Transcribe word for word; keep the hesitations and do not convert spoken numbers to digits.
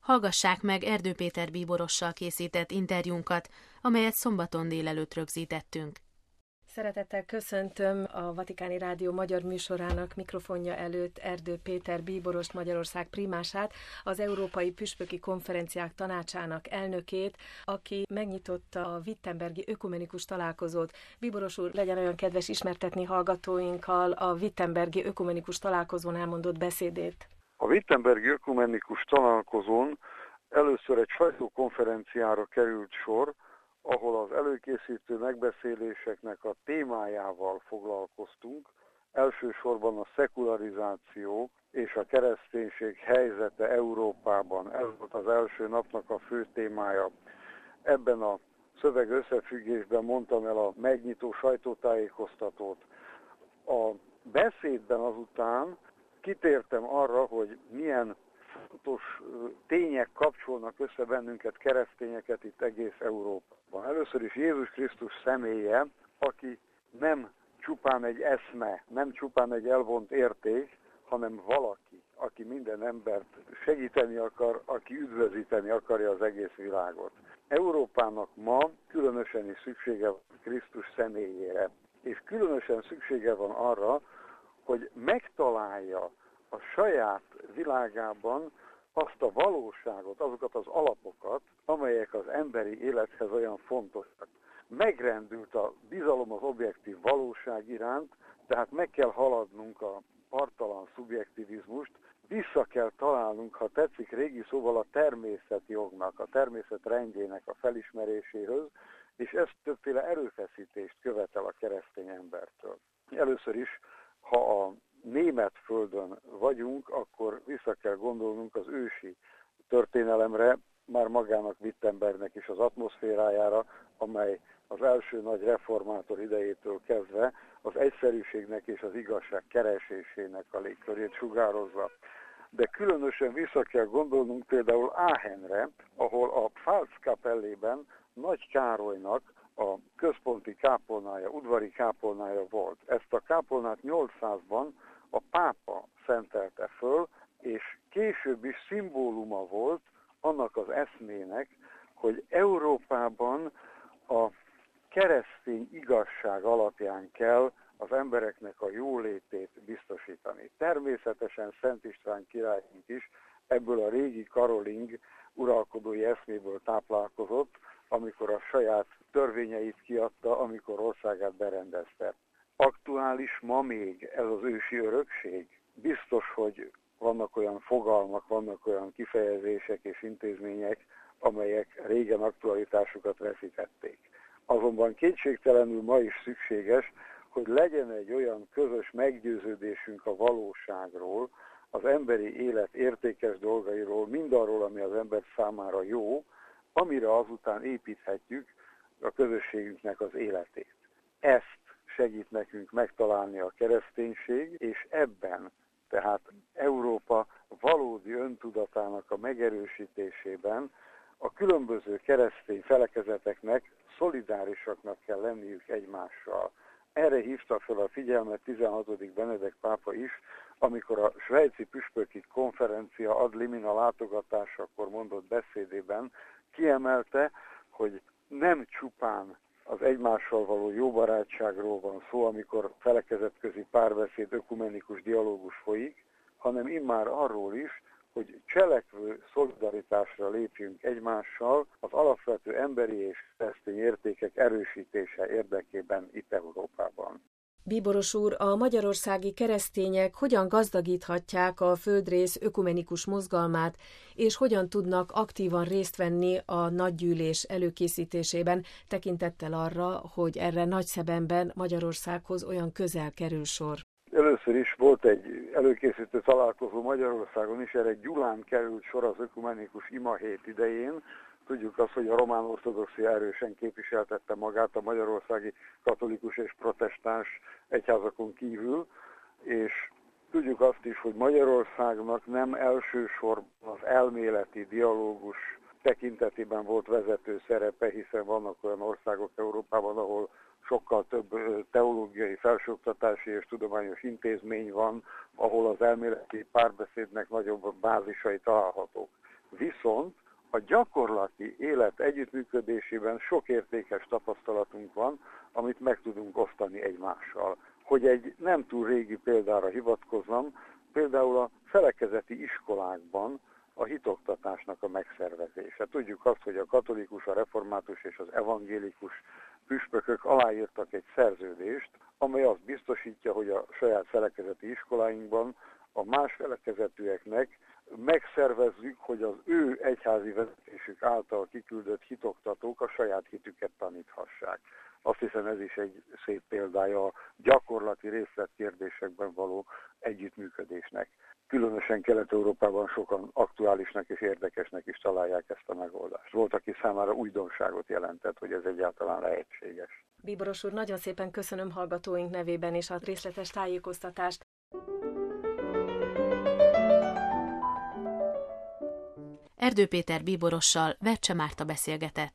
Hallgassák meg Erdő Péter bíborossal készített interjúnkat, amelyet szombaton délelőtt rögzítettünk. Szeretettel köszöntöm a Vatikáni Rádió magyar műsorának mikrofonja előtt Erdő Péter bíborost, Magyarország primását, az Európai Püspöki Konferenciák Tanácsának elnökét, aki megnyitotta a wittenbergi ökumenikus találkozót. Bíboros úr, legyen olyan kedves ismertetni hallgatóinkkal a wittenbergi ökumenikus találkozón elmondott beszédét. A wittenbergi ökumenikus találkozón először egy sajtókonferenciára került sor, ahol az előkészítő megbeszéléseknek a témájával foglalkoztunk, elsősorban a szekularizáció és a kereszténység helyzete Európában. Ez volt az első napnak a fő témája. Ebben a szöveg összefüggésben mondtam el a megnyitó sajtótájékoztatót. A beszédben azután kitértem arra, hogy milyen fontos tények kapcsolnak össze bennünket, keresztényeket itt egész Európában. Először is Jézus Krisztus személye, aki nem csupán egy eszme, nem csupán egy elvont érték, hanem valaki, aki minden embert segíteni akar, aki üdvözíteni akarja az egész világot. Európának ma különösen is szüksége van Krisztus személyére, és különösen szüksége van arra, hogy megtalálja a saját világában azt a valóságot, azokat az alapokat, amelyek az emberi élethez olyan fontosak. Megrendült a bizalom az objektív valóság iránt, tehát meg kell haladnunk a parttalan szubjektivizmust, vissza kell találnunk, ha tetszik régi szóval, a természetjognak, a természet rendjének a felismeréséhez, és ez többféle erőfeszítést követel a keresztény embertől. Először is, ha a német földön vagyunk, akkor vissza kell gondolnunk az ősi történelemre, már magának Wittenbergnek is az atmoszférájára, amely az első nagy reformátor idejétől kezdve az egyszerűségnek és az igazság keresésének a légkörét sugározza. De különösen vissza kell gondolnunk például Aachenre, ahol a Pfalzkapellében Nagy Károlynak a központi kápolnája, udvari kápolnája volt. Ezt a kápolnát nyolcszázban a pápa szentelte föl, és később is szimbóluma volt annak az eszmének, hogy Európában a keresztény igazság alapján kell az embereknek a jólétét biztosítani. Természetesen Szent István királyunk is ebből a régi karoling uralkodói eszméből táplálkozott, amikor a saját törvényeit kiadta, amikor országát berendezte. Aktuális ma még ez az ősi örökség? Biztos, hogy vannak olyan fogalmak, vannak olyan kifejezések és intézmények, amelyek régen aktualitásukat veszítették. Azonban kétségtelenül ma is szükséges, hogy legyen egy olyan közös meggyőződésünk a valóságról, az emberi élet értékes dolgairól, mindarról, ami az ember számára jó, amire azután építhetjük a közösségünknek az életét. Ezt segít nekünk megtalálni a kereszténység, és ebben, tehát Európa valódi öntudatának a megerősítésében a különböző keresztény felekezeteknek szolidárisaknak kell lenniük egymással. Erre hívta fel a figyelmet tizenhatodik Benedek pápa is, amikor a Svájci Püspöki Konferencia ad limina látogatásakor mondott beszédében kiemelte, hogy nem csupán az egymással való jó barátságról van szó, amikor felekezetközi párbeszéd, ökumenikus dialógus folyik, hanem immár arról is, hogy cselekvő szolidaritásra lépjünk egymással az alapvető emberi és keresztény értékek erősítése érdekében itt Európában. Bíboros úr, a magyarországi keresztények hogyan gazdagíthatják a földrész ökumenikus mozgalmát, és hogyan tudnak aktívan részt venni a nagygyűlés előkészítésében, tekintettel arra, hogy erre Nagyszebenben Magyarországhoz olyan közel kerül sor? Először is volt egy előkészítő találkozó Magyarországon is, erre Gyulán került sor az ökumenikus imahét idején. Tudjuk azt, hogy a román ortodoxia erősen képviseltette magát a magyarországi katolikus és protestáns egyházakon kívül, és tudjuk azt is, hogy Magyarországnak nem elsősorban az elméleti dialógus tekintetében volt vezető szerepe, hiszen vannak olyan országok Európában, ahol sokkal több teológiai, felsőoktatási és tudományos intézmény van, ahol az elméleti párbeszédnek nagyobb bázisai találhatók. Viszont a gyakorlati élet együttműködésében sok értékes tapasztalatunk van, amit meg tudunk osztani egymással. Hogy egy nem túl régi példára hivatkozzam, például a felekezeti iskolákban a hitoktatásnak a megszervezése. Tudjuk azt, hogy a katolikus, a református és az evangélikus püspökök aláírtak egy szerződést, amely azt biztosítja, hogy a saját felekezeti iskoláinkban a más felekezetűeknek megszervezzük, hogy az ő egyházi vezetésük által kiküldött hitoktatók a saját hitüket taníthassák. Azt hiszem, ez is egy szép példája a gyakorlati részletkérdésekben való együttműködésnek. Különösen Kelet-Európában sokan aktuálisnak és érdekesnek is találják ezt a megoldást. Volt, aki számára újdonságot jelentett, hogy ez egyáltalán lehetséges. Bíboros úr, nagyon szépen köszönöm hallgatóink nevében és a részletes tájékoztatást. Erdő Péter bíborossal Vercse Márta beszélgetett.